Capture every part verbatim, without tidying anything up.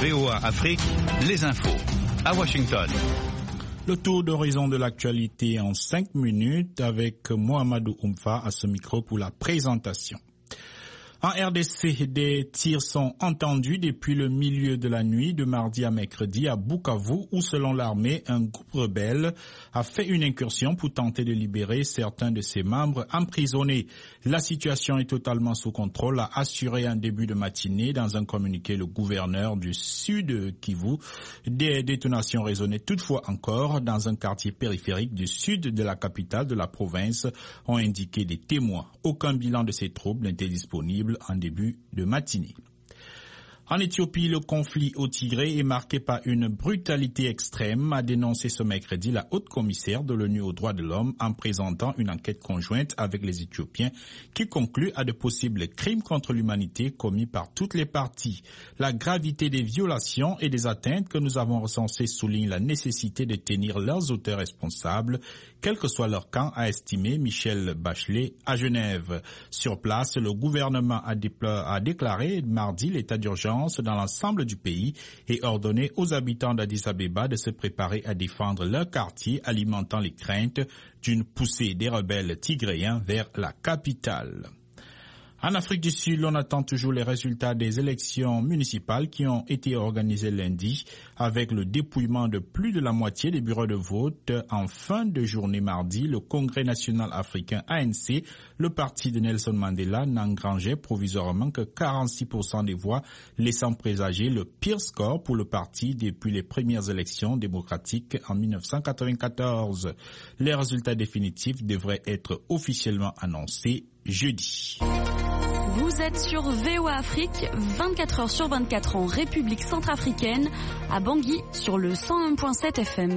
V O A Afrique, les infos. À Washington. Le tour d'horizon de l'actualité en cinq minutes avec Mohamedou Oumfa à ce micro pour la présentation. En R D C, des tirs sont entendus depuis le milieu de la nuit de mardi à mercredi à Bukavu où, selon l'armée, un groupe rebelle a fait une incursion pour tenter de libérer certains de ses membres emprisonnés. La situation est totalement sous contrôle, a assuré en début de matinée dans un communiqué le gouverneur du sud Kivu. Des détonations résonnaient toutefois encore dans un quartier périphérique du sud de la capitale de la province, ont indiqué des témoins. Aucun bilan de ces troubles n'était disponible en début de matinée. En Éthiopie, le conflit au Tigré est marqué par une brutalité extrême, a dénoncé ce mercredi la haute commissaire de l'ONU aux droits de l'homme en présentant une enquête conjointe avec les Éthiopiens qui conclut à de possibles crimes contre l'humanité commis par toutes les parties. La gravité des violations et des atteintes que nous avons recensées souligne la nécessité de tenir leurs auteurs responsables, quel que soit leur camp, a estimé Michelle Bachelet à Genève. Sur place, le gouvernement a, dépla- a déclaré mardi l'état d'urgence dans l'ensemble du pays et ordonné aux habitants d'Addis Abeba de se préparer à défendre leur quartier, alimentant les craintes d'une poussée des rebelles tigréens vers la capitale. En Afrique du Sud, l'on attend toujours les résultats des élections municipales qui ont été organisées lundi avec le dépouillement de plus de la moitié des bureaux de vote. En fin de journée mardi, le Congrès national africain A N C, le parti de Nelson Mandela, n'engrangeait provisoirement que quarante-six pour cent des voix, laissant présager le pire score pour le parti depuis les premières élections démocratiques en mille neuf cent quatre-vingt-quatorze. Les résultats définitifs devraient être officiellement annoncés jeudi. Vous êtes sur V O A Afrique, vingt-quatre heures sur vingt-quatre en République centrafricaine, à Bangui sur le cent un virgule sept F M.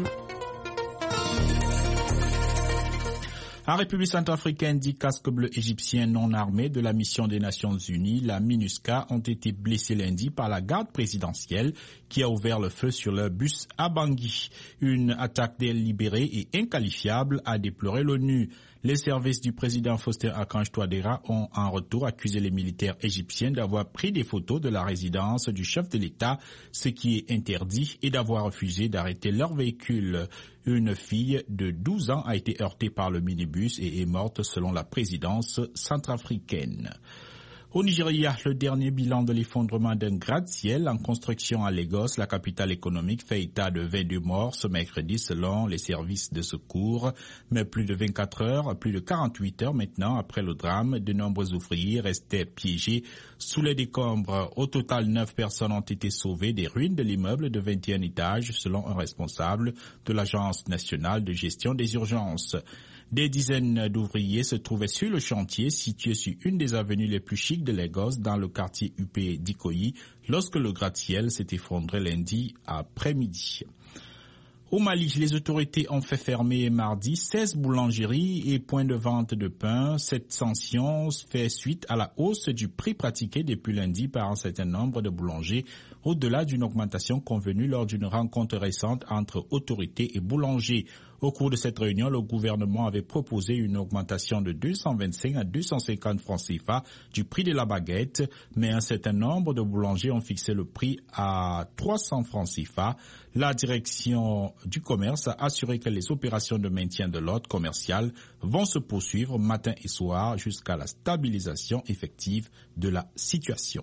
En République centrafricaine, dix casques bleus égyptiens non armés de la mission des Nations Unies, la MINUSCA, ont été blessés lundi par la garde présidentielle qui a ouvert le feu sur leur bus à Bangui. Une attaque délibérée et inqualifiable, a déploré l'ONU. Les services du président Faustin Archange Touadéra ont en retour accusé les militaires égyptiens d'avoir pris des photos de la résidence du chef de l'État, ce qui est interdit, et d'avoir refusé d'arrêter leur véhicule. Une fille de douze ans a été heurtée par le minibus et est morte selon la présidence centrafricaine. Au Nigeria, le dernier bilan de l'effondrement d'un gratte-ciel en construction à Lagos, la capitale économique, fait état de vingt-deux morts ce mercredi selon les services de secours. Mais plus de vingt-quatre heures, plus de quarante-huit heures maintenant après le drame, de nombreux ouvriers restaient piégés sous les décombres. Au total, neuf personnes ont été sauvées des ruines de l'immeuble de vingt et un étages selon un responsable de l'Agence nationale de gestion des urgences. Des dizaines d'ouvriers se trouvaient sur le chantier situé sur une des avenues les plus chics de Lagos dans le quartier U P d'Ikoyi lorsque le gratte-ciel s'est effondré lundi après-midi. Au Mali, les autorités ont fait fermer mardi seize boulangeries et points de vente de pain. Cette sanction fait suite à la hausse du prix pratiqué depuis lundi par un certain nombre de boulangers, au-delà d'une augmentation convenue lors d'une rencontre récente entre autorités et boulangers. Au cours de cette réunion, le gouvernement avait proposé une augmentation de deux cent vingt-cinq à deux cent cinquante francs C F A du prix de la baguette, mais un certain nombre de boulangers ont fixé le prix à trois cents francs C F A. La direction du commerce a assuré que les opérations de maintien de l'ordre commercial vont se poursuivre matin et soir jusqu'à la stabilisation effective de la situation.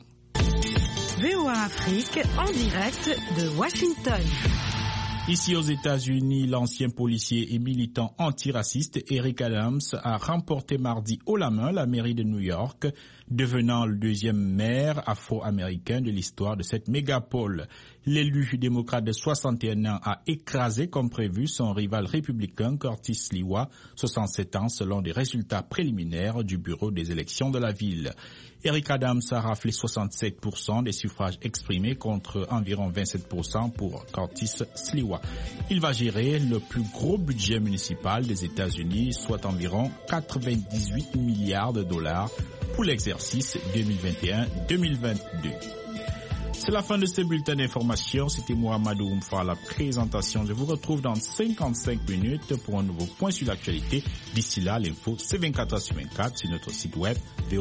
V O A Afrique en direct de Washington. Ici aux États-Unis, l'ancien policier et militant antiraciste Eric Adams a remporté mardi haut la main la mairie de New York, devenant le deuxième maire afro-américain de l'histoire de cette mégapole. L'élu démocrate de soixante et un ans a écrasé comme prévu son rival républicain Curtis Sliwa, soixante-sept ans selon des résultats préliminaires du bureau des élections de la ville. Eric Adams a raflé soixante-sept pour cent des suffrages exprimés contre environ vingt-sept pour cent pour Curtis Sliwa. Il va gérer le plus gros budget municipal des États-Unis, soit environ quatre-vingt-dix-huit milliards de dollars pour l'exercice deux mille vingt et un deux mille vingt-deux. C'est la fin de ce bulletin d'information. C'était Mohamedou Oumfa à la présentation. Je vous retrouve dans cinquante-cinq minutes pour un nouveau point sur l'actualité. D'ici là, l'info, c'est vingt-quatre heures sur vingt-quatre sur notre site web v